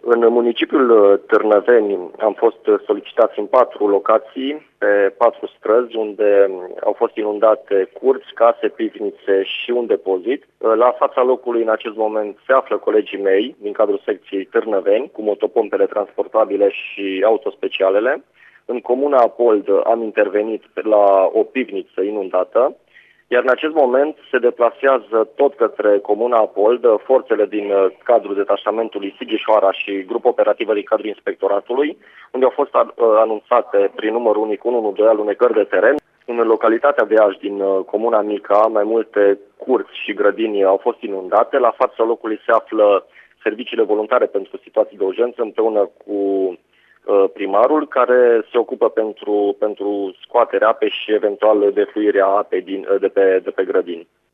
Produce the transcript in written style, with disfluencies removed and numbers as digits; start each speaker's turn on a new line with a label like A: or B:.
A: În municipiul Târnăveni am fost solicitați în 4 locații, pe 4 străzi, unde au fost inundate curți, case, pivnițe și un depozit. La fața locului în acest moment se află colegii mei din cadrul secției Târnăveni, cu motopompele transportabile și autospecialele. În comuna Apold am intervenit la o pivniță inundată, iar în acest moment se deplasează tot către comuna Apold forțele din cadrul detașamentului Sighișoara și grupul operativă din cadrul inspectoratului, unde au fost anunțate prin numărul unic 112 alunecări de teren. În localitatea de Iași din comuna Mica, mai multe curți și grădini au fost inundate. La fața locului se află serviciile voluntare pentru situații de urgență împreună cu primarul, care se ocupă pentru scoaterea apei și eventual defluirea apei de pe grădini.